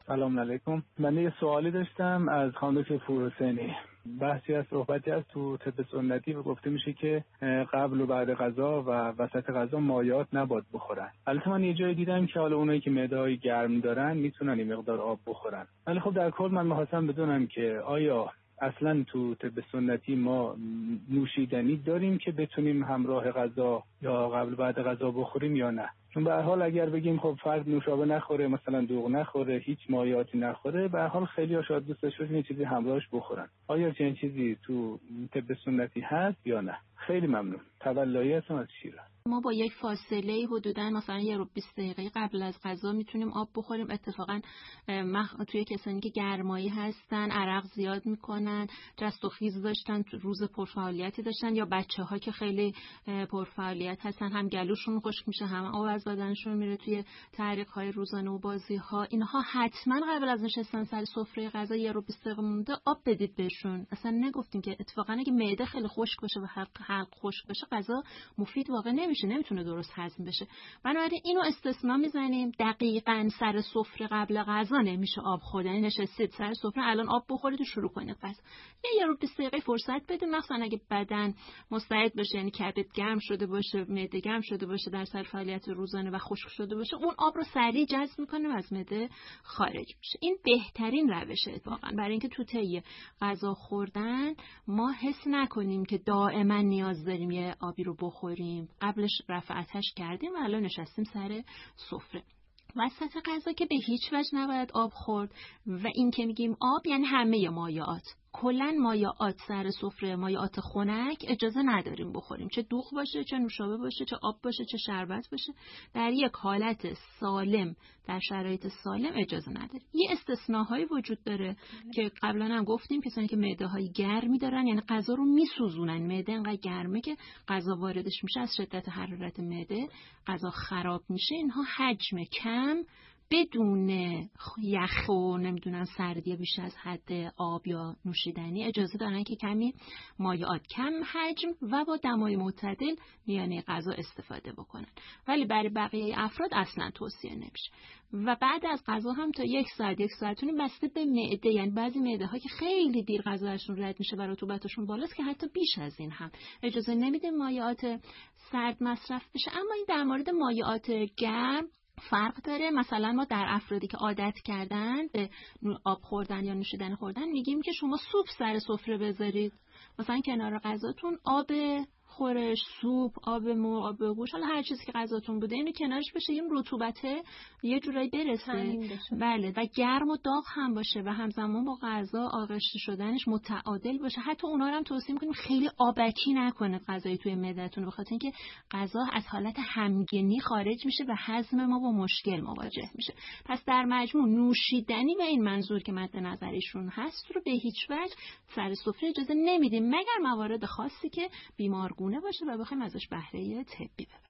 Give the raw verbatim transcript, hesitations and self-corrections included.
سلام علیکم. من یه سوالی داشتم از خانم دکتر پورحسینی. بحثی از صحبتی از تو طب سنتی و گفته میشه که قبل و بعد غذا و وسط غذا مایعات نباید بخورن. البته من یه جای دیدم که حالا اونایی که معده‌های گرم دارن میتونن این مقدار آب بخورن. ولی خب در کل من می‌خواستم بدونم که آیا اصلا تو طب سنتی ما نوشیدنی داریم که بتونیم همراه غذا یا قبل بعد غذا بخوریم یا نه؟ چون به هر حال اگر بگیم خب فرد نوشابه نخوره، مثلا دوغ نخوره، هیچ مایعاتی نخوره، به هر حال خیلی ها شاید دوست داشته باشن چیزی همراهش بخورن. آیا چنین چیزی تو طب سنتی هست یا نه؟ خیلی ممنون. تولایی هستم از شیراز. ما با یک فاصله حدوداً مثلا یه رو بیست دقیقه قبل از غذا میتونیم آب بخوریم. اتفاقاً مخ... توی کسانی که گرمایی هستن، عرق زیاد میکنن، جست و خیز داشتن، روز پرفعالیتی داشتن، یا بچه‌ها که خیلی پرفعالیت هستن، هم گلوشون خشک میشه، هم آب از بدنشون میره توی تحریک‌های روزانه و بازی‌ها، اینها حتما قبل از نشستن سر سفره غذا یه رو بیست دقیقه مونده آب بدید بهشون. اصلا نگفتیم که اتفاقاً اگه معده خیلی خشک باشه و حلق خشک باشه غذا مفید واقع نمیشه، نمیتونه درست هضم بشه. بنابراین اینو استثنا میزنیم. دقیقاً سر سفره قبل غذا نمیشه آب خوردن. نشستید سر سفره الان آب بخورید و شروع کنید غذا. یه یه رو بیست دقیقه فرصت بدید، مثلا اگه بدن مستعد باشه، یعنی کبد گرم شده باشه، معده گرم شده باشه در سر فعالیت روزانه و خشک شده باشه، اون آب رو سریع جذب میکنه و از معده خارج میشه. این بهترین روشه اتفاقاً برای اینکه تو طی غذا خوردن ما حس نکنیم که دائما نیاز داریم یه آبی رو بخوریم. قبلش رفع آتش کردیم و الان نشستیم سر سفره. وسط غذا که به هیچ وجه نباید آب خورد و این که میگیم آب یعنی همه مایعات. کلن مایعات سر سفره، مایعات خنک اجازه نداریم بخوریم، چه دوغ باشه، چه نوشابه باشه، چه آب باشه، چه شربت باشه. در یک حالت سالم، در شرایط سالم اجازه نداریم. یه استثناهایی وجود داره که قبلا هم گفتیم، کسانی که معده های گرمی دارن، یعنی غذا رو میسوزونن، معده انقدر گرمه که غذا واردش میشه، از شدت حرارت معده غذا خراب میشه. اینها حجم کم بدون یخ و نمیدونم سردی بیش از حد آب یا نوشیدنی اجازه دارن که کمی مایعات کم حجم و با دمای معتدل میانه غذا استفاده بکنن. ولی برای بقیه افراد اصلا توصیه نمیشه. و بعد از غذا هم تا یک ساعت یک ساعتونی بسته به معده، یعنی بعضی معده ها که خیلی دیر غذاشون رد میشه و رطوبتشون بالاست که حتی بیش از این هم اجازه نمیده مایعات سرد مصرف بشه. اما این در مورد مایعات گرم فرق داره. مثلا ما در افرادی که عادت کردن به آب خوردن یا نوشیدن خوردن میگیم که شما سوپ سر سفره بذارید، مثلا کنار غذاتون آب خورش، سوپ، آب مرغ، آب گوشت، حالا هر چیزی که غذاتون بوده اینو کنارش بشه، این رطوبت یه جورایی برسه، بله، و گرم و داغ هم باشه و همزمان با غذا آغشته شدنش متعادل باشه. حتی اونا رو هم توصیه می‌کنیم خیلی آبکی نکنه غذای توی معده‌تون، به خاطر اینکه غذا از حالت همگنی خارج میشه و هضم ما با مشکل مواجه میشه. پس در مجموع نوشیدنی و این منظور که مد نظرشون هست رو به هیچ وجه سر سفره اجازه نمیدیم، مگر موارد خاصی که بیمارگونه باشه و بخوایم ازش بهره طبی ببریم.